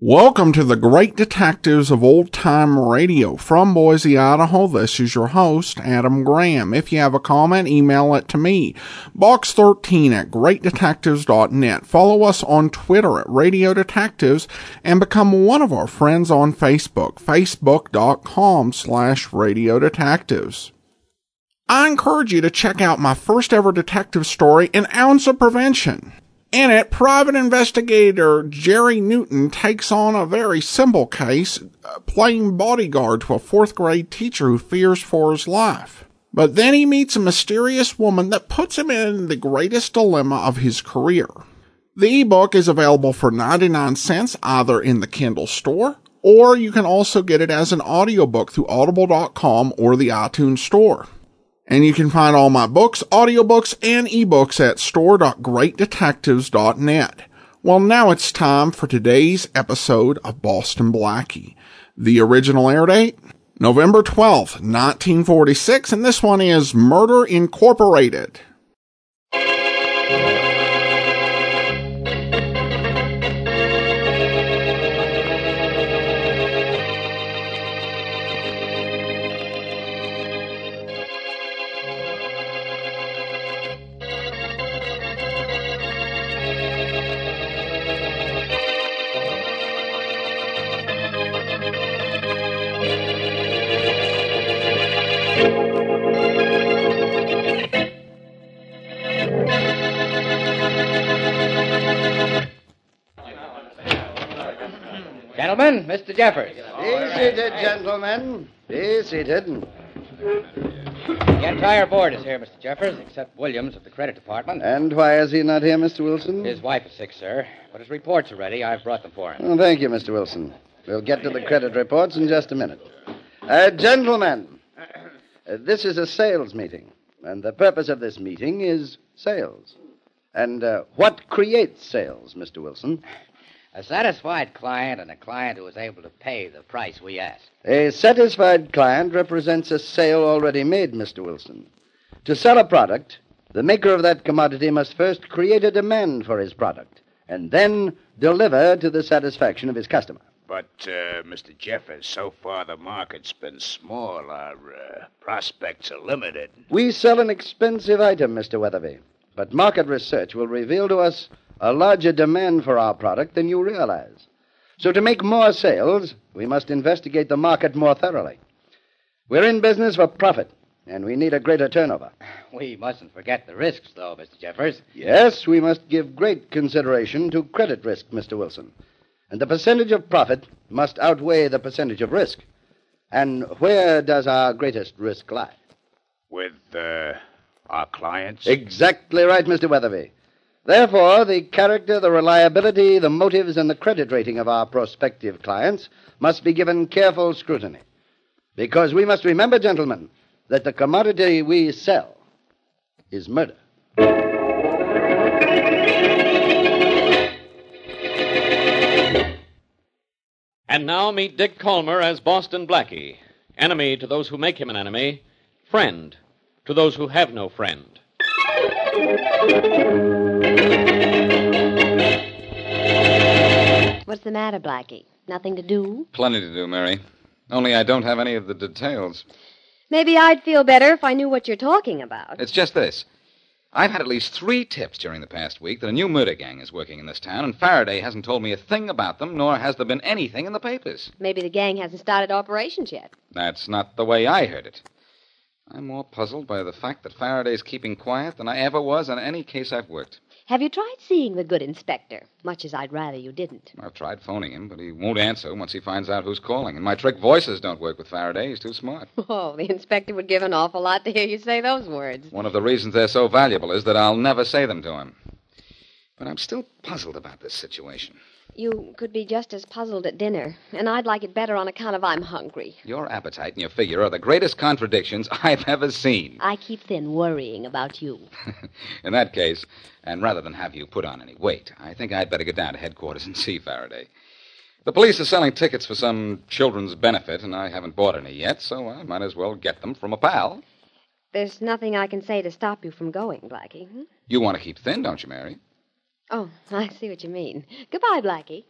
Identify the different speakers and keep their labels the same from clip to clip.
Speaker 1: Welcome to the Great Detectives of Old Time Radio. From Boise, Idaho, this is your host, Adam Graham. If you have a comment, email it to me, box13@greatdetectives.net. Follow us on Twitter at Radio Detectives and become one of our friends on Facebook, facebook.com/Radio Detectives. I encourage you to check out my first ever detective story, An Ounce of Prevention. In it, private investigator Jerry Newton takes on a very simple case, playing bodyguard to a fourth grade teacher who fears for his life. But then he meets a mysterious woman that puts him in the greatest dilemma of his career. The ebook is available for 99 cents either in the Kindle store, or you can also get it as an audiobook through audible.com or the iTunes store. And you can find all my books, audiobooks, and ebooks at store.greatdetectives.net. Well, now it's time for today's episode of Boston Blackie. The original air date, November 12th, 1946, and this one is Murder Incorporated.
Speaker 2: Gentlemen, Mr. Jeffers.
Speaker 3: Be seated, gentlemen. Be seated.
Speaker 2: The entire board is here, Mr. Jeffers, except Williams of the credit department.
Speaker 3: And why is he not here, Mr. Wilson?
Speaker 2: His wife is sick, sir, but his reports are ready. I've brought them for him.
Speaker 3: Oh, thank you, Mr. Wilson. We'll get to the credit reports in just a minute. Gentlemen, this is a sales meeting, and the purpose of this meeting is sales. And what creates sales, Mr. Wilson?
Speaker 2: A satisfied client and a client who is able to pay the price we ask.
Speaker 3: A satisfied client represents a sale already made, Mr. Wilson. To sell a product, the maker of that commodity must first create a demand for his product and then deliver to the satisfaction of his customer.
Speaker 4: But, Mr. Jeffers, so far the market's been small. Our prospects are limited.
Speaker 3: We sell an expensive item, Mr. Weatherby, but market research will reveal to us a larger demand for our product than you realize. So to make more sales, we must investigate the market more thoroughly. We're in business for profit, and we need a greater turnover.
Speaker 2: We mustn't forget the risks, though, Mr. Jeffers.
Speaker 3: Yes, we must give great consideration to credit risk, Mr. Wilson. And the percentage of profit must outweigh the percentage of risk. And where does our greatest risk lie?
Speaker 4: With, our clients?
Speaker 3: Exactly right, Mr. Weatherby. Therefore, the character, the reliability, the motives, and the credit rating of our prospective clients must be given careful scrutiny. Because we must remember, gentlemen, that the commodity we sell is murder.
Speaker 5: And now meet Dick Calmer as Boston Blackie. Enemy to those who make him an enemy. Friend to those who have no friend.
Speaker 6: What's the matter, Blackie? Nothing to do?
Speaker 7: Plenty to do, Mary. Only I don't have any of the details.
Speaker 6: Maybe I'd feel better if I knew what you're talking about.
Speaker 7: It's just this. I've had at least 3 tips during the past week that a new murder gang is working in this town, and Faraday hasn't told me a thing about them, nor has there been anything in the papers.
Speaker 6: Maybe the gang hasn't started operations yet.
Speaker 7: That's not the way I heard it. I'm more puzzled by the fact that Faraday's keeping quiet than I ever was in any case I've worked.
Speaker 6: Have you tried seeing the good inspector? Much as I'd rather you didn't.
Speaker 7: I've tried phoning him, but he won't answer once he finds out who's calling. And my trick voices don't work with Faraday. He's too smart.
Speaker 6: Oh, the inspector would give an awful lot to hear you say those words.
Speaker 7: One of the reasons they're so valuable is that I'll never say them to him. But I'm still puzzled about this situation.
Speaker 6: You could be just as puzzled at dinner, and I'd like it better on account of I'm hungry.
Speaker 7: Your appetite and your figure are the greatest contradictions I've ever seen.
Speaker 6: I keep thin worrying about you.
Speaker 7: In that case, and rather than have you put on any weight, I think I'd better get down to headquarters and see Faraday. The police are selling tickets for some children's benefit, and I haven't bought any yet, so I might as well get them from a pal.
Speaker 6: There's nothing I can say to stop you from going, Blackie.
Speaker 7: You want to keep thin, don't you, Mary?
Speaker 6: Oh, I see what you mean. Goodbye, Blackie.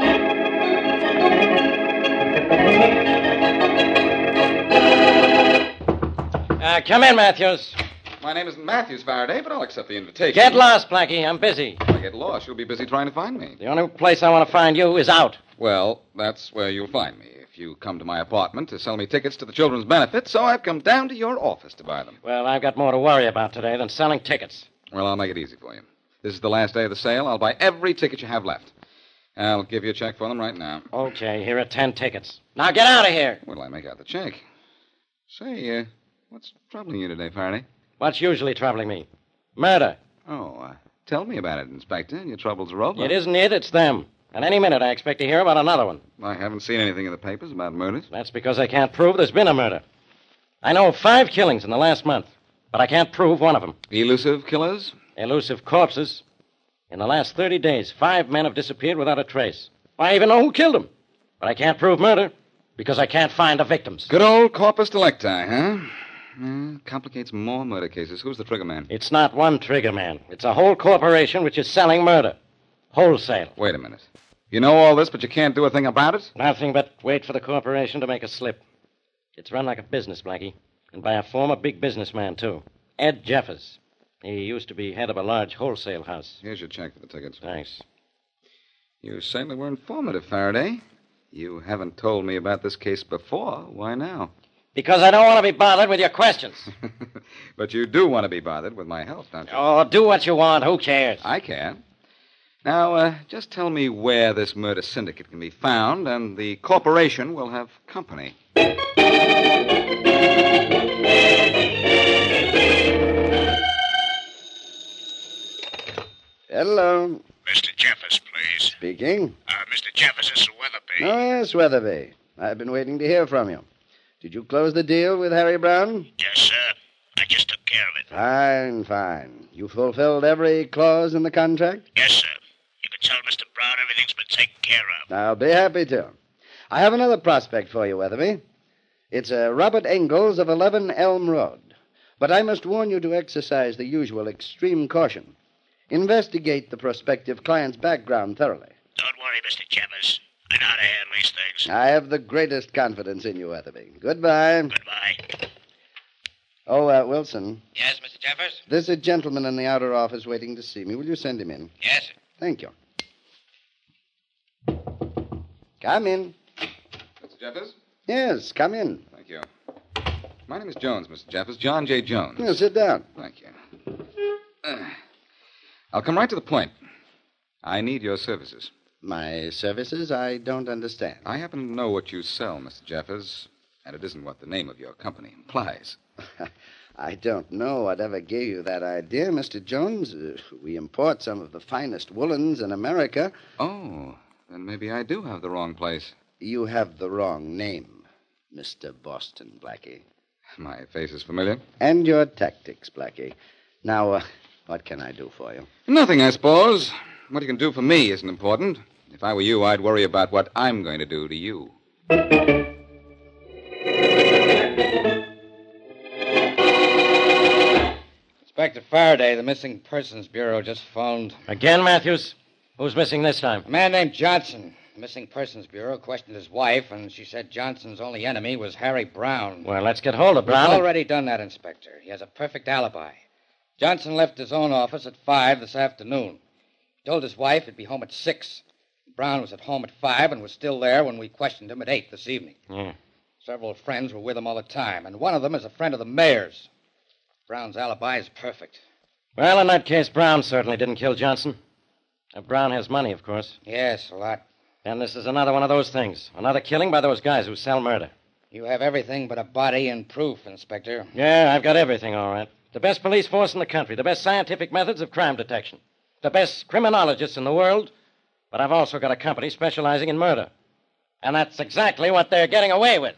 Speaker 8: Come in, Matthews.
Speaker 7: My name isn't Matthews, Faraday, but I'll accept the invitation.
Speaker 8: Get lost, Blackie. I'm busy.
Speaker 7: If I get lost, you'll be busy trying to find me.
Speaker 8: The only place I want to find you is out.
Speaker 7: Well, that's where you'll find me. If you come to my apartment to sell me tickets to the children's benefit, so I've come down to your office to buy them.
Speaker 8: Well, I've got more to worry about today than selling tickets.
Speaker 7: Well, I'll make it easy for you. This is the last day of the sale. I'll buy every ticket you have left. I'll give you a check for them right now.
Speaker 8: Okay, here are 10 tickets. Now get out of here.
Speaker 7: What'll I make out the check? Say, what's troubling you today, Faraday?
Speaker 8: What's usually troubling me? Murder.
Speaker 7: Oh, tell me about it, Inspector. Your troubles are over.
Speaker 8: It isn't it, it's them. And any minute I expect to hear about another one.
Speaker 7: I haven't seen anything in the papers about murders.
Speaker 8: That's because I can't prove there's been a murder. I know of 5 killings in the last month, but I can't prove one of them.
Speaker 7: Elusive killers?
Speaker 8: Elusive corpses. In the last 30 days, 5 men have disappeared without a trace. I even know who killed them. But I can't prove murder because I can't find the victims.
Speaker 7: Good old corpus delicti, huh? Complicates more murder cases. Who's the trigger man?
Speaker 8: It's not one trigger man. It's a whole corporation which is selling murder. Wholesale.
Speaker 7: Wait a minute. You know all this, but you can't do a thing about it?
Speaker 8: Nothing but wait for the corporation to make a slip. It's run like a business, Blackie. And by a former big businessman, too. Ed Jeffers. He used to be head of a large wholesale house.
Speaker 7: Here's your check for the tickets.
Speaker 8: Thanks.
Speaker 7: You certainly were informative, Faraday. You haven't told me about this case before. Why now?
Speaker 8: Because I don't want to be bothered with your questions.
Speaker 7: But you do want to be bothered with my help, don't you?
Speaker 8: Oh, do what you want. Who cares?
Speaker 7: I can. Now, just tell me where this murder syndicate can be found, and the corporation will have company.
Speaker 3: Hello.
Speaker 4: Mr. Jeffers, please.
Speaker 3: Speaking.
Speaker 4: Mr. Jeffers, this is Weatherby.
Speaker 3: Oh, yes, Weatherby. I've been waiting to hear from you. Did you close the deal with Harry Brown?
Speaker 4: Yes, sir. I just took care of it.
Speaker 3: Fine, fine. You fulfilled every clause in the contract?
Speaker 4: Yes, sir. You can tell Mr. Brown everything's been taken care of.
Speaker 3: I'll be happy to. I have another prospect for you, Weatherby. It's Robert Ingalls of 11 Elm Road. But I must warn you to exercise the usual extreme caution. Investigate the prospective client's background thoroughly.
Speaker 4: Don't worry, Mr. Jeffers. I know how to handle these things.
Speaker 3: I have the greatest confidence in you, Weatherby. Goodbye.
Speaker 4: Goodbye.
Speaker 3: Oh, Wilson.
Speaker 2: Yes, Mr. Jeffers?
Speaker 3: There's a gentleman in the outer office waiting to see me. Will you send him in?
Speaker 2: Yes, sir.
Speaker 3: Thank you. Come in.
Speaker 7: Mr. Jeffers?
Speaker 3: Yes, come in.
Speaker 7: Thank you. My name is Jones, Mr. Jeffers. John J. Jones.
Speaker 3: Now, sit down.
Speaker 7: Thank you. I'll come right to the point. I need your services.
Speaker 3: My services? I don't understand.
Speaker 7: I happen to know what you sell, Mr. Jeffers, and it isn't what the name of your company implies.
Speaker 3: I don't know whatever gave you that idea, Mr. Jones. We import some of the finest woolens in America.
Speaker 7: Oh, then maybe I do have the wrong place.
Speaker 3: You have the wrong name, Mr. Boston Blackie.
Speaker 7: My face is familiar.
Speaker 3: And your tactics, Blackie. Now, what can I do for you?
Speaker 7: Nothing, I suppose. What you can do for me isn't important. If I were you, I'd worry about what I'm going to do to you.
Speaker 2: Inspector Faraday, the Missing Persons Bureau, just phoned.
Speaker 8: Again, Matthews? Who's missing this time?
Speaker 2: A man named Johnson. The Missing Persons Bureau questioned his wife, and she said Johnson's only enemy was Harry Brown.
Speaker 8: Well, let's get hold of Brown.
Speaker 2: We've already done that, Inspector. He has a perfect alibi. Johnson left his own office at 5 this afternoon. He told his wife he'd be home at 6. Brown was at home at 5 and was still there when we questioned him at 8 this evening.
Speaker 8: Yeah.
Speaker 2: Several friends were with him all the time, and one of them is a friend of the mayor's. Brown's alibi is perfect.
Speaker 8: Well, in that case, Brown certainly didn't kill Johnson. Brown has money, of course.
Speaker 2: Yes, a lot.
Speaker 8: And this is another one of those things. Another killing by those guys who sell murder.
Speaker 2: You have everything but a body and proof, Inspector.
Speaker 8: Yeah, I've got everything, all right. The best police force in the country, the best scientific methods of crime detection, the best criminologists in the world, but I've also got a company specializing in murder. And that's exactly what they're getting away with.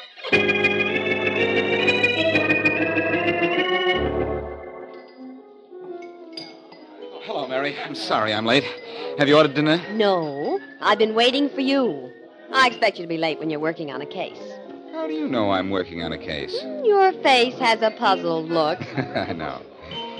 Speaker 7: Hello, Mary. I'm sorry I'm late. Have you ordered dinner?
Speaker 6: No, I've been waiting for you. I expect you to be late when you're working on a case.
Speaker 7: How do you know I'm working on a case?
Speaker 6: Your face has a puzzled look.
Speaker 7: I know.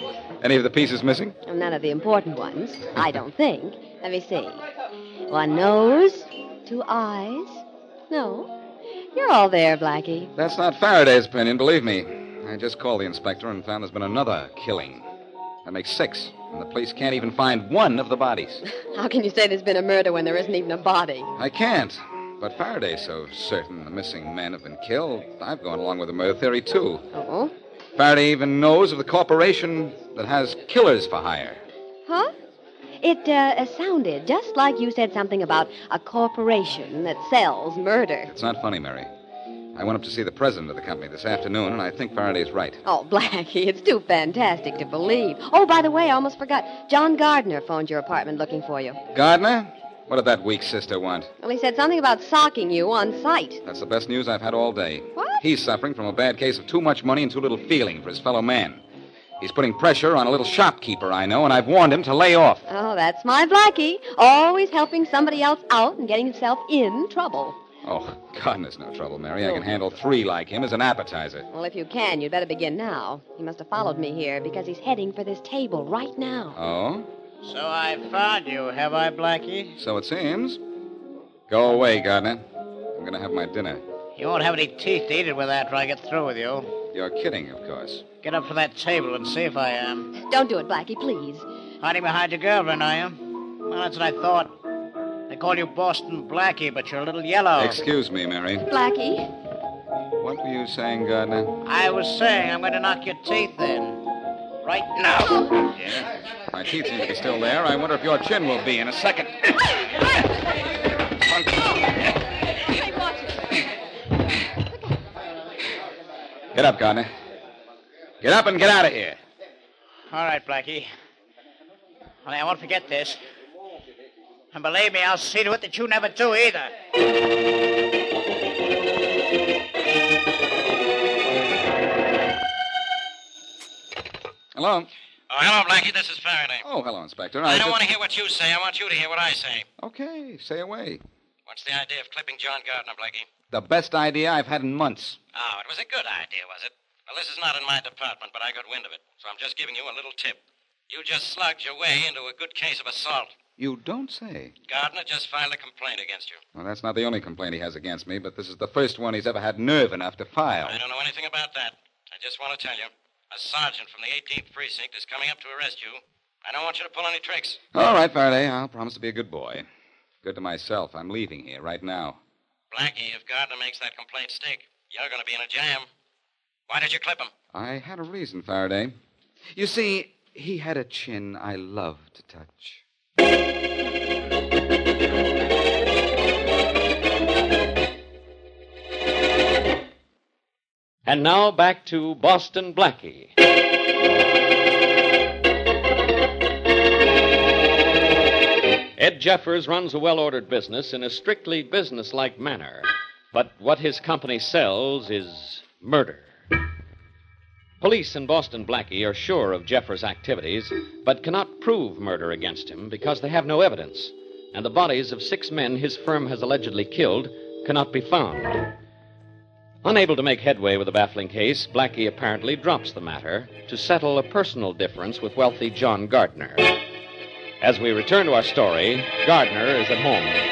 Speaker 7: Any of the pieces missing?
Speaker 6: None of the important ones, I don't think. Let me see. One nose, two eyes. No. You're all there, Blackie.
Speaker 7: That's not Faraday's opinion, believe me. I just called the inspector and found there's been another killing. That makes 6, and the police can't even find one of the bodies.
Speaker 6: How can you say there's been a murder when there isn't even a body?
Speaker 7: I can't. But Faraday's so certain the missing men have been killed, I've gone along with the murder theory, too.
Speaker 6: Oh?
Speaker 7: Faraday even knows of the corporation that has killers for hire.
Speaker 6: Huh? It sounded just like you said something about a corporation that sells murder.
Speaker 7: It's not funny, Mary. I went up to see the president of the company this afternoon, and I think Faraday's right.
Speaker 6: Oh, Blackie, it's too fantastic to believe. Oh, by the way, I almost forgot. John Gardner phoned your apartment looking for you.
Speaker 7: Gardner? What did that weak sister want?
Speaker 6: Well, he said something about socking you on sight.
Speaker 7: That's the best news I've had all day.
Speaker 6: What?
Speaker 7: He's suffering from a bad case of too much money and too little feeling for his fellow man. He's putting pressure on a little shopkeeper I know, and I've warned him to lay off.
Speaker 6: Oh, that's my Blackie. Always helping somebody else out and getting himself in trouble.
Speaker 7: Oh, Gardner's no trouble, Mary. I can handle 3 like him as an appetizer.
Speaker 6: Well, if you can, you'd better begin now. He must have followed me here because he's heading for this table right now.
Speaker 7: Oh?
Speaker 9: So I found you, have I, Blackie?
Speaker 7: So it seems. Go away, Gardner. I'm going to have my dinner.
Speaker 9: You won't have any teeth to eat it with after I get through with you.
Speaker 7: You're kidding, of course.
Speaker 9: Get up from that table and see if I am.
Speaker 6: Don't do it, Blackie, please.
Speaker 9: Hiding behind your girlfriend, are you? Well, that's what I thought. They call you Boston Blackie, but you're a little yellow.
Speaker 7: Excuse me, Mary.
Speaker 6: Blackie?
Speaker 7: What were you saying, Gardner?
Speaker 9: I was saying I'm going to knock your teeth in. Right now.
Speaker 7: Yeah. My teeth seem to be still there. I wonder if your chin will be in a second. Get up, Gardner. Get up and get out of here.
Speaker 9: All right, Blackie. Only I won't forget this. And believe me, I'll see to it that you never do either.
Speaker 7: Hello?
Speaker 8: Oh, hello, Blackie. This is Faraday.
Speaker 7: Oh, hello, Inspector.
Speaker 8: I don't want to hear what you say. I want you to hear what I say.
Speaker 7: Okay, say away.
Speaker 8: What's the idea of clipping John Gardner, Blackie?
Speaker 7: The best idea I've had in months.
Speaker 8: Oh, it was a good idea, was it? Well, this is not in my department, but I got wind of it, so I'm just giving you a little tip. You just slugged your way into a good case of assault.
Speaker 7: You don't say.
Speaker 8: Gardner just filed a complaint against you.
Speaker 7: Well, that's not the only complaint he has against me, but this is the first one he's ever had nerve enough to file.
Speaker 8: I don't know anything about that. I just want to tell you, a sergeant from the 18th Precinct is coming up to arrest you. I don't want you to pull any tricks.
Speaker 7: All right, Faraday. I'll promise to be a good boy. Good to myself. I'm leaving here right now.
Speaker 8: Blackie, if Gardner makes that complaint stick, you're going to be in a jam. Why did you clip him?
Speaker 7: I had a reason, Faraday. You see, he had a chin I love to touch.
Speaker 5: And now back to Boston Blackie. Ed Jeffers runs a well-ordered business in a strictly businesslike manner. But what his company sells is murder. Police in Boston Blackie are sure of Jeffers' activities, but cannot prove murder against him because they have no evidence, and the bodies of 6 men his firm has allegedly killed cannot be found. Unable to make headway with the baffling case, Blackie apparently drops the matter to settle a personal difference with wealthy John Gardner. As we return to our story, Gardner is at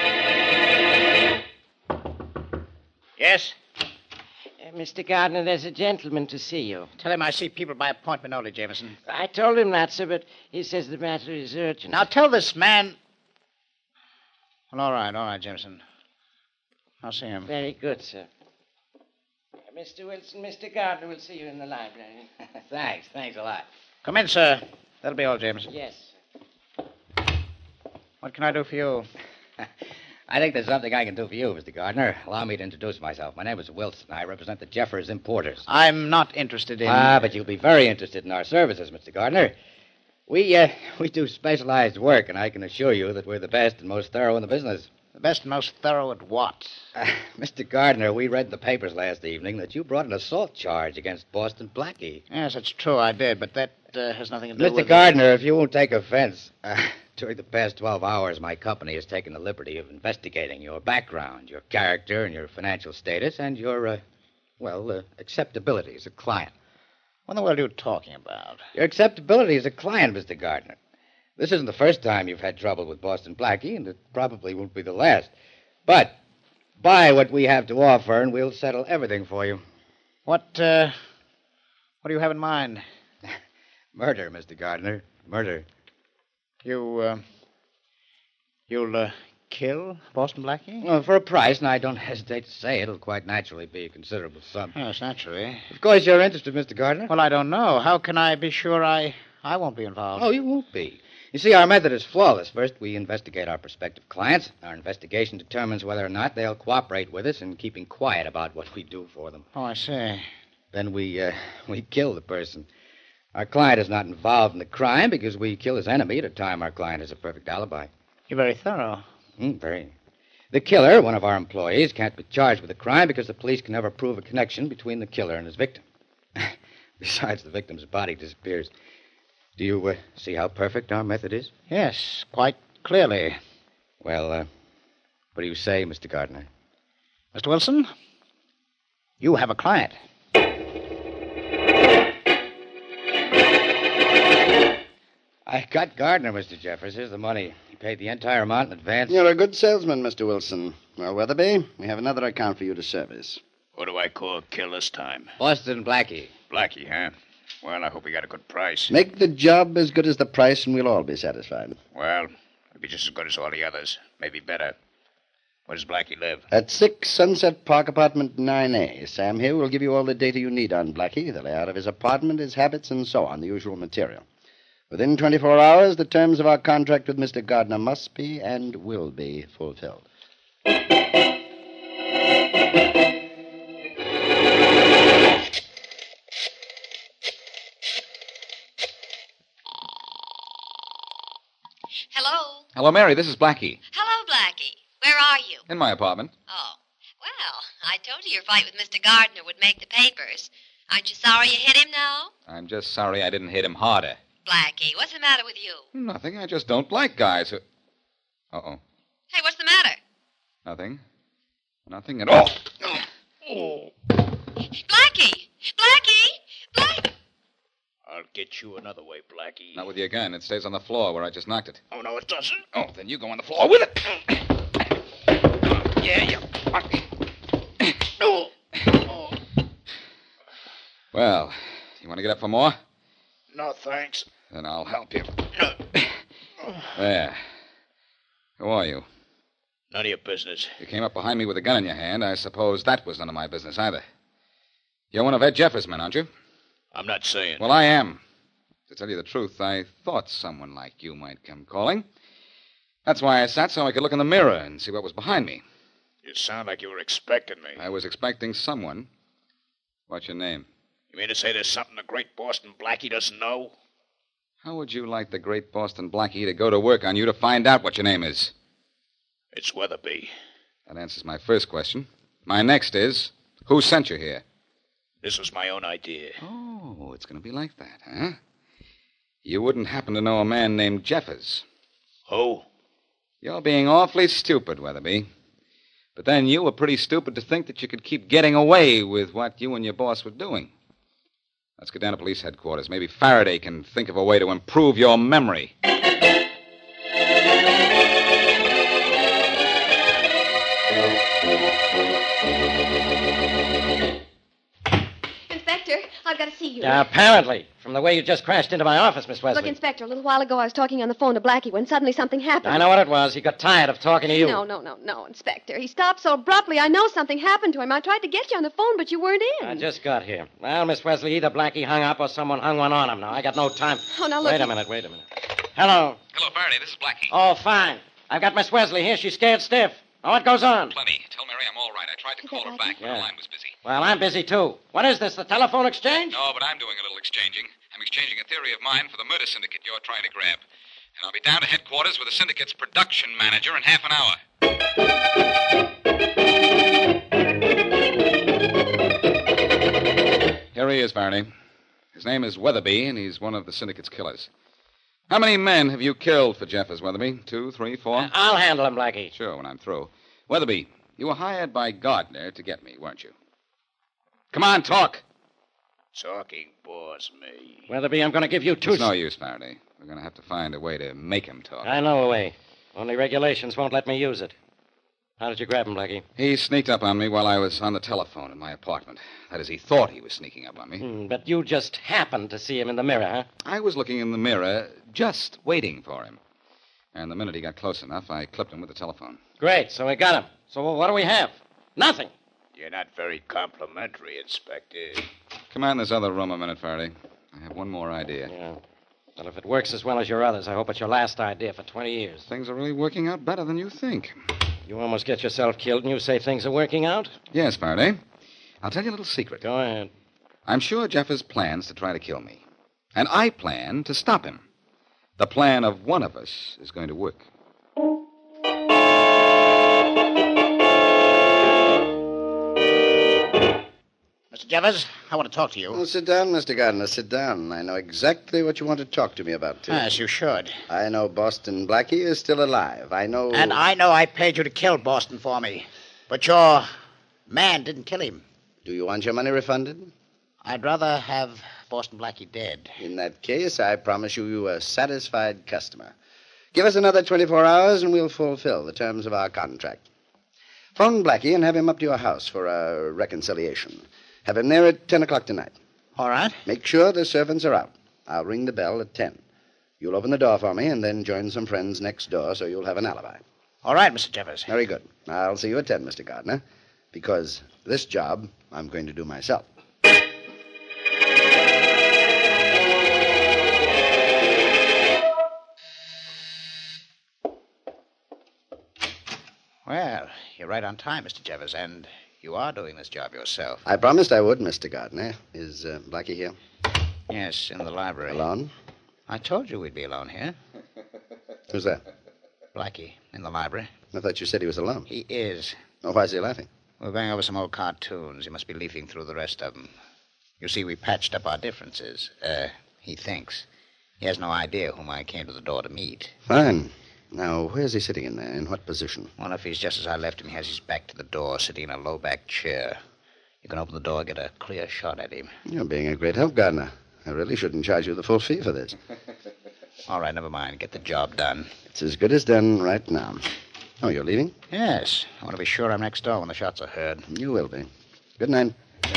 Speaker 5: home.
Speaker 9: Yes?
Speaker 8: Mr. Gardner, there's a gentleman to see you.
Speaker 9: Tell him I see people by appointment only, Jameson.
Speaker 8: I told him that, sir, but he says the matter is urgent.
Speaker 9: Now tell this man... Well, all right, Jameson. I'll see him.
Speaker 8: Very good, sir. Mr. Wilson, Mr. Gardner will see you in the library.
Speaker 2: Thanks a lot.
Speaker 9: Come in, sir. That'll be all, Jameson.
Speaker 8: Yes, sir.
Speaker 9: What can I do for you?
Speaker 2: I think there's something I can do for you, Mr. Gardner. Allow me to introduce myself. My name is Wilson. I represent the Jeffers Importers.
Speaker 9: I'm not interested in...
Speaker 2: But you'll be very interested in our services, Mr. Gardner. We do specialized work, and I can assure you that we're the best and most thorough in the business.
Speaker 9: The best and most thorough at what?
Speaker 2: Mr. Gardner, we read in the papers last evening that you brought an assault charge against Boston Blackie.
Speaker 9: Yes, it's true, I did, but that has nothing to do with...
Speaker 2: Mr. Gardner, if you won't take offense, during the past 12 hours, my company has taken the liberty of investigating your background, your character, and your financial status, and your, acceptability as a client.
Speaker 9: What in the world are you talking about?
Speaker 2: Your acceptability as a client, Mr. Gardner. This isn't the first time you've had trouble with Boston Blackie, and it probably won't be the last. But buy what we have to offer, and we'll settle everything for you.
Speaker 9: What do you have in mind?
Speaker 2: Murder, Mr. Gardner. Murder.
Speaker 9: You'll kill Boston Blackie?
Speaker 2: Well, for a price, and I don't hesitate to say it'll quite naturally be a considerable sum.
Speaker 9: Yes, naturally.
Speaker 2: Of course, you're interested, Mr. Gardner.
Speaker 9: Well, I don't know. How can I be sure I won't be involved?
Speaker 2: Oh, you won't be. You see, our method is flawless. First, we investigate our prospective clients. Our investigation determines whether or not they'll cooperate with us in keeping quiet about what we do for them.
Speaker 9: Oh, I see.
Speaker 2: Then we kill the person. Our client is not involved in the crime because we kill his enemy at a time our client has a perfect alibi.
Speaker 9: You're very thorough.
Speaker 2: Very. The killer, one of our employees, can't be charged with a crime because the police can never prove a connection between the killer and his victim. Besides, the victim's body disappears. Do you see how perfect our method is?
Speaker 9: Yes, quite clearly.
Speaker 2: Well, what do you say, Mr. Gardner?
Speaker 9: Mr. Wilson, you have a client.
Speaker 2: I got Gardner, Mr. Jeffers. Here's the money. He paid the entire amount in advance.
Speaker 3: You're a good salesman, Mr. Wilson. Well, Weatherby, we have another account for you to service.
Speaker 4: What do I call kill this time?
Speaker 2: Boston Blackie.
Speaker 4: Blackie, huh? Well, I hope we got a good price.
Speaker 3: Make the job as good as the price, and we'll all be satisfied.
Speaker 4: Well, it'll be just as good as all the others. Maybe better. Where does Blackie live?
Speaker 3: At 6 Sunset Park, apartment 9A. Sam here will give you all the data you need on Blackie, the layout of his apartment, his habits, and so on, the usual material. Within 24 hours, the terms of our contract with Mr. Gardner must be and will be fulfilled.
Speaker 6: Hello?
Speaker 7: Hello, Mary. This is Blackie.
Speaker 6: Hello, Blackie. Where are you?
Speaker 7: In my apartment.
Speaker 6: Oh, well, I told you your fight with Mr. Gardner would make the papers. Aren't you sorry you hit him now?
Speaker 7: I'm just sorry I didn't hit him harder.
Speaker 6: Blackie, what's the matter with you?
Speaker 7: Nothing. I just don't like guys who... Uh-oh.
Speaker 6: Hey, what's the matter?
Speaker 7: Nothing. Nothing at all.
Speaker 6: Blackie! Blackie!
Speaker 4: I'll get you another way, Blackie.
Speaker 7: Not with your gun. It stays on the floor where I just knocked it.
Speaker 4: Oh, no, it doesn't.
Speaker 7: Oh, then you go on the floor with it.
Speaker 4: Yeah, you...
Speaker 7: Well, you want to get up for more?
Speaker 4: No, thanks.
Speaker 7: Then I'll help you. There. Who are you?
Speaker 4: None of your business.
Speaker 7: You came up behind me with a gun in your hand. I suppose that was none of my business either. You're one of Ed Jeffers' men, aren't you?
Speaker 4: I'm not saying.
Speaker 7: Well, I am. To tell you the truth, I thought someone like you might come calling. That's why I sat so I could look in the mirror and see what was behind me.
Speaker 4: You sound like you were expecting me.
Speaker 7: I was expecting someone. What's your name?
Speaker 4: You mean to say there's something the great Boston Blackie doesn't know?
Speaker 7: How would you like the great Boston Blackie to go to work on you to find out what your name is?
Speaker 4: It's Weatherby.
Speaker 7: That answers my first question. My next is, who sent you here?
Speaker 4: This was my own idea.
Speaker 7: Oh, it's going to be like that, huh? You wouldn't happen to know a man named Jeffers.
Speaker 4: Who?
Speaker 7: You're being awfully stupid, Weatherby. But then you were pretty stupid to think that you could keep getting away with what you and your boss were doing. Let's get down to police headquarters. Maybe Faraday can think of a way to improve your memory.
Speaker 6: Inspector, I've got to see you.
Speaker 8: Apparently, from the way you just crashed into my office, Miss Wesley.
Speaker 6: Look, Inspector, a little while ago I was talking on the phone to Blackie when suddenly something happened.
Speaker 8: I know what it was. He got tired of talking to you.
Speaker 6: No, Inspector. He stopped so abruptly. I know something happened to him. I tried to get you on the phone, but you weren't in.
Speaker 8: I just got here. Well, Miss Wesley, either Blackie hung up or someone hung one on him. Now, I got no time.
Speaker 6: Oh, now look.
Speaker 8: Wait a minute. Hello.
Speaker 7: Hello, Faraday. This is Blackie.
Speaker 8: Oh, fine. I've got Miss Wesley here. She's scared stiff. Now, what goes on?
Speaker 7: Plenty. Tell Mary I'm all right. I tried to call her back, but
Speaker 8: Yeah.
Speaker 7: the line was busy.
Speaker 8: Well, I'm busy, too. What is this, the telephone exchange?
Speaker 7: No, but I'm doing a little exchanging. I'm exchanging a theory of mine for the murder syndicate you're trying to grab. And I'll be down to headquarters with the syndicate's production manager in half an hour. Here he is, Faraday. His name is Weatherby, and he's one of the syndicate's killers. How many men have you killed for Jeffers, Weatherby? 2, 3, 4?
Speaker 8: I'll handle him, Blackie.
Speaker 7: Sure, when I'm through. Weatherby, you were hired by Gardner to get me, weren't you? Come on, talk.
Speaker 4: Talking bores me.
Speaker 8: Weatherby, I'm going to give you two...
Speaker 7: It's no use, Faraday. We're going to have to find a way to make him talk.
Speaker 8: I know a way. Only regulations won't let me use it. How did you grab him, Blackie?
Speaker 7: He sneaked up on me while I was on the telephone in my apartment. That is, he thought he was sneaking up on me.
Speaker 8: But you just happened to see him in the mirror, huh?
Speaker 7: I was looking in the mirror, just waiting for him. And the minute he got close enough, I clipped him with the telephone.
Speaker 8: Great, so we got him. So what do we have? Nothing.
Speaker 4: You're not very complimentary, Inspector.
Speaker 7: Come on in this other room a minute, Faraday. I have one more idea.
Speaker 8: Yeah. Well, if it works as well as your others, I hope it's your last idea for 20 years.
Speaker 7: Things are really working out better than you think.
Speaker 8: You almost get yourself killed and you say things are working out?
Speaker 7: Yes, Faraday. I'll tell you a little secret.
Speaker 8: Go ahead.
Speaker 7: I'm sure Jeffers plans to try to kill me. And I plan to stop him. The plan of one of us is going to work.
Speaker 9: Mr. Jeffers, I want to talk to you.
Speaker 3: Oh, sit down, Mr. Gardner. Sit down. I know exactly what you want to talk to me about, too.
Speaker 9: Yes, you should.
Speaker 3: I know Boston Blackie is still alive. I know...
Speaker 9: And I know I paid you to kill Boston for me. But your man didn't kill him.
Speaker 3: Do you want your money refunded?
Speaker 9: I'd rather have Boston Blackie dead.
Speaker 3: In that case, I promise you a satisfied customer. Give us another 24 hours and we'll fulfill the terms of our contract. Phone Blackie and have him up to your house for a reconciliation. Have him there at 10 o'clock tonight.
Speaker 9: All right.
Speaker 3: Make sure the servants are out. I'll ring the bell at 10. You'll open the door for me and then join some friends next door so you'll have an alibi.
Speaker 9: All right, Mr. Jeffers.
Speaker 3: Very good. I'll see you at 10, Mr. Gardner, because this job I'm going to do myself.
Speaker 9: Well, you're right on time, Mr. Jeffers, and you are doing this job yourself.
Speaker 3: I promised I would, Mr. Gardner. Is Blackie here?
Speaker 9: Yes, in the library.
Speaker 3: Alone?
Speaker 9: I told you we'd be alone here.
Speaker 3: Who's that?
Speaker 9: Blackie, in the library.
Speaker 3: I thought you said he was alone.
Speaker 9: He is.
Speaker 3: Oh, why is he laughing?
Speaker 9: We're going over some old cartoons. He must be leafing through the rest of them. You see, we patched up our differences. He thinks. He has no idea whom I came to the door to meet.
Speaker 3: Fine. Now, where's he sitting in there? In what position?
Speaker 9: Well, if he's just as I left him, he has his back to the door, sitting in a low-back chair. You can open the door, get a clear shot at him.
Speaker 3: You're being a great help, Gardner. I really shouldn't charge you the full fee for this.
Speaker 9: All right, never mind. Get the job done.
Speaker 3: It's as good as done right now. Oh, you're leaving?
Speaker 9: Yes. I want to be sure I'm next door when the shots are heard.
Speaker 3: You will be. Good night.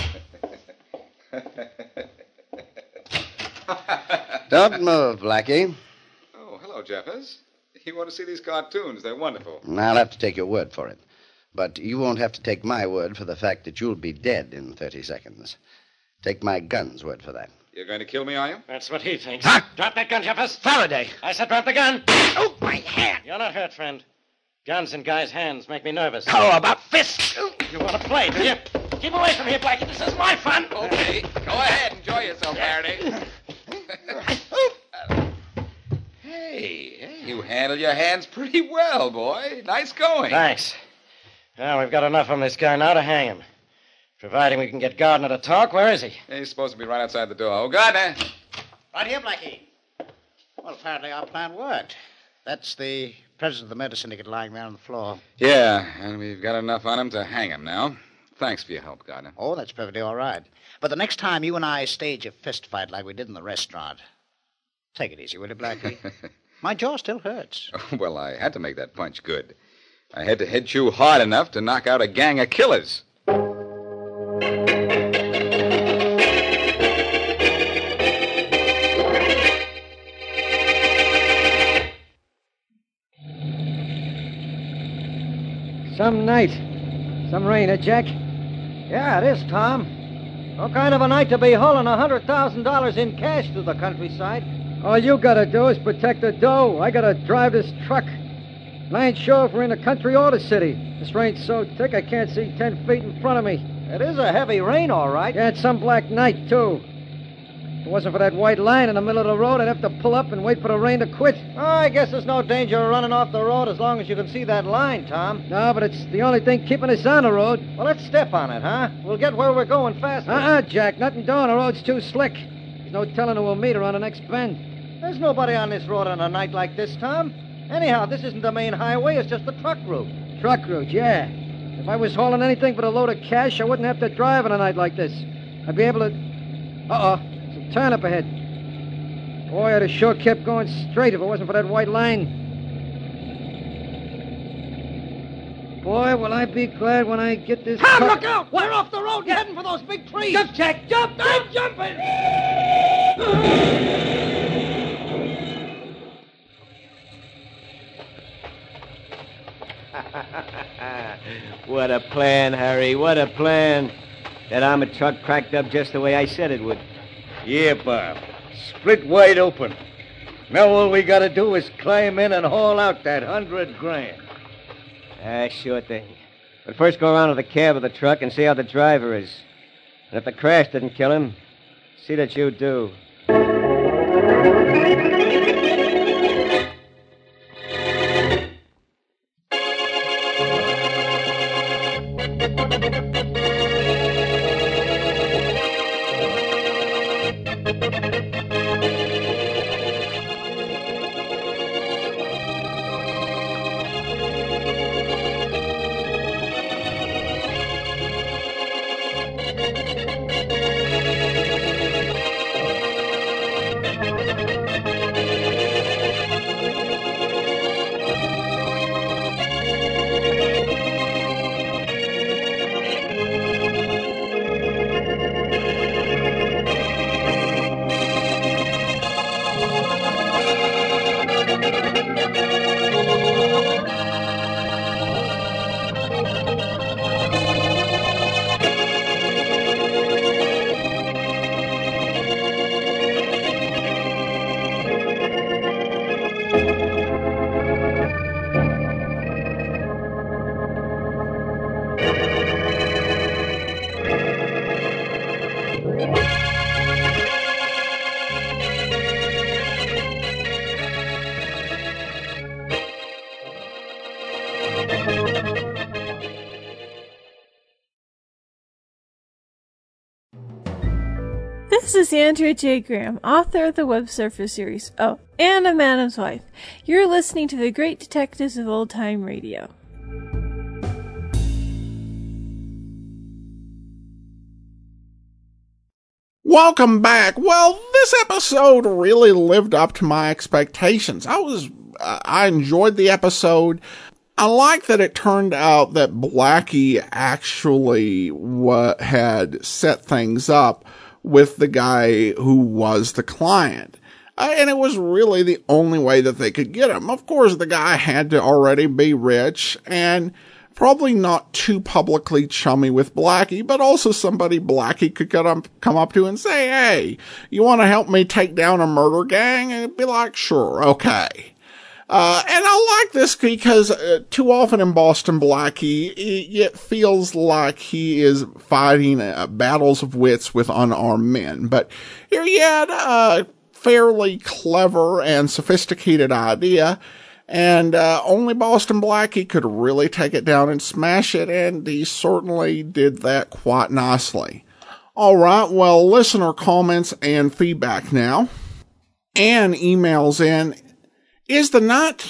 Speaker 3: Don't move, Blackie.
Speaker 7: Oh, hello, Jeffers. You want to see these cartoons? They're wonderful.
Speaker 3: I'll have to take your word for it. But you won't have to take my word for the fact that you'll be dead in 30 seconds. Take my gun's word for that.
Speaker 7: You're going to kill me, are you?
Speaker 8: That's what he thinks.
Speaker 9: Huh?
Speaker 8: Drop that gun, Jeffers.
Speaker 9: Faraday!
Speaker 8: I said drop the gun.
Speaker 9: Oh, my hand!
Speaker 8: You're not hurt, friend. Guns in guys' hands make me nervous.
Speaker 9: How about fists?
Speaker 8: You want to play, do you? Keep away from here, Blackie. This is my fun.
Speaker 7: Okay. Go ahead. Enjoy yourself, Faraday. Hey, you handle your hands pretty well, boy. Nice going.
Speaker 8: Thanks. Well, we've got enough on this guy now to hang him. Providing we can get Gardner to talk. Where is he?
Speaker 7: He's supposed to be right outside the door. Oh, Gardner.
Speaker 9: Right here, Blackie. Well, apparently our plan worked. That's the president of the murder syndicate lying there on the floor.
Speaker 7: Yeah, and we've got enough on him to hang him now. Thanks for your help, Gardner.
Speaker 9: Oh, that's perfectly all right. But the next time you and I stage a fist fight like we did in the restaurant, take it easy, will you, Blackie? My jaw still hurts.
Speaker 7: Well, I had to make that punch good. I had to hit you hard enough to knock out a gang of killers.
Speaker 10: Some night. Some rain, Jack?
Speaker 11: Yeah, it is, Tom. What kind of a night to be hauling $100,000 in cash through the countryside?
Speaker 10: All you gotta do is protect the dough. I gotta drive this truck. And I ain't sure if we're in the country or the city. This rain's so thick I can't see 10 feet in front of me.
Speaker 11: It is a heavy rain, all right.
Speaker 10: Yeah, it's some black night, too. If it wasn't for that white line in the middle of the road, I'd have to pull up and wait for the rain to quit.
Speaker 11: Oh, I guess there's no danger of running off the road as long as you can see that line, Tom.
Speaker 10: No, but it's the only thing keeping us on the road.
Speaker 11: Well, let's step on it, huh? We'll get where we're going faster.
Speaker 10: Jack. Nothing doing. The road's too slick. There's no telling who we'll meet around the next bend.
Speaker 11: There's nobody on this road on a night like this, Tom. Anyhow, this isn't the main highway. It's just the truck route.
Speaker 10: Truck route, yeah. If I was hauling anything but a load of cash, I wouldn't have to drive on a night like this. I'd be able to... Uh-oh. It's a turn up ahead. Boy, I'd have sure kept going straight if it wasn't for that white line. Boy, will I be glad when I get this...
Speaker 11: Tom, look out! We're off the road. You're heading for those big trees.
Speaker 10: Jump, Jack! Jump!
Speaker 11: I'm jumping!
Speaker 12: What a plan, Harry. What a plan. That armored truck cracked up just the way I said it would.
Speaker 11: Yeah, Bob. Split wide open. Now all we gotta do is climb in and haul out that $100,000.
Speaker 12: Sure thing. But first go around to the cab of the truck and see how the driver is. And if the crash didn't kill him, see that you do.
Speaker 13: This is Andrea J. Graham, author of the Web Surfer series. Oh, and a Madam's Wife. You're listening to The Great Detectives of Old Time Radio.
Speaker 1: Welcome back. Well, this episode really lived up to my expectations. I enjoyed the episode. I like that it turned out that Blackie actually had set things up with the guy who was the client. And it was really the only way that they could get him. Of course, the guy had to already be rich and probably not too publicly chummy with Blackie, but also somebody Blackie could come up to and say, hey, you want to help me take down a murder gang? And it'd be like, sure, okay. And I like this because too often in Boston Blackie, it feels like he is fighting battles of wits with unarmed men. But here he had a fairly clever and sophisticated idea, and only Boston Blackie could really take it down and smash it, and he certainly did that quite nicely. All right, well, listener comments and feedback now. Anne emails in, is the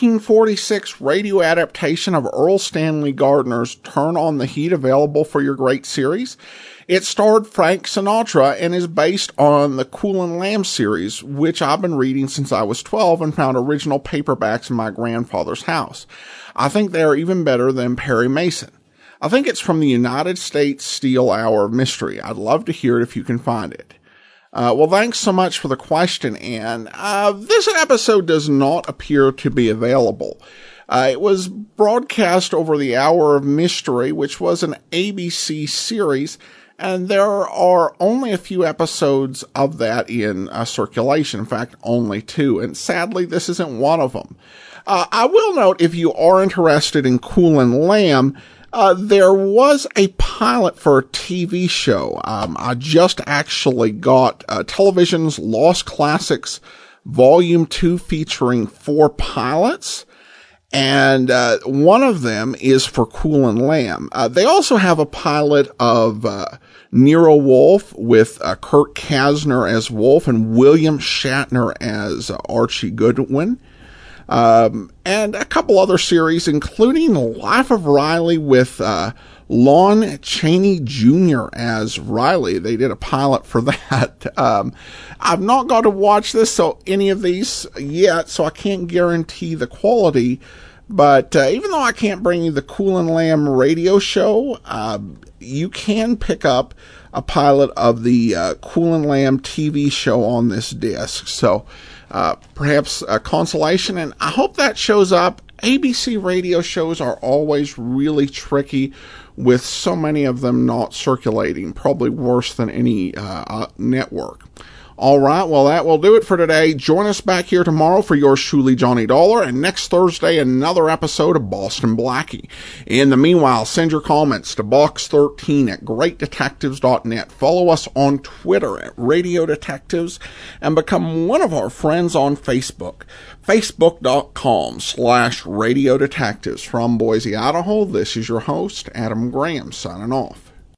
Speaker 1: 1946 radio adaptation of Earl Stanley Gardner's Turn on the Heat available for your great series? It starred Frank Sinatra and is based on the Cool and Lamb series, which I've been reading since I was 12 and found original paperbacks in my grandfather's house. I think they are even better than Perry Mason. I think it's from the United States Steel Hour of Mystery. I'd love to hear it if you can find it. Well, thanks so much for the question, Anne. This episode does not appear to be available. It was broadcast over the Hour of Mystery, which was an ABC series, and there are only a few episodes of that in circulation. In fact, only 2, and sadly, this isn't one of them. I will note, if you are interested in Cool and Lamb, there was a pilot for a TV show. I just actually got Television's Lost Classics Volume 2 featuring 4 pilots, and one of them is for Cool and Lamb. They also have a pilot of Nero Wolfe with Kurt Kasner as Wolfe and William Shatner as Archie Goodwin. And a couple other series, including Life of Riley with Lon Chaney Jr. as Riley. They did a pilot for that. I've not got to watch any of these yet, so I can't guarantee the quality. But even though I can't bring you the Cool and Lamb radio show, you can pick up a pilot of the Cool and Lamb TV show on this disc. So perhaps a consolation, and I hope that shows up. ABC radio shows are always really tricky with so many of them not circulating, probably worse than any network. All right, well, that will do it for today. Join us back here tomorrow for yours truly, Johnny Dollar, and next Thursday, another episode of Boston Blackie. In the meanwhile, send your comments to box13@greatdetectives.net. Follow us on Twitter at Radio Detectives, and become one of our friends on Facebook, facebook.com/Radio Detectives. From Boise, Idaho, this is your host, Adam Graham, signing off.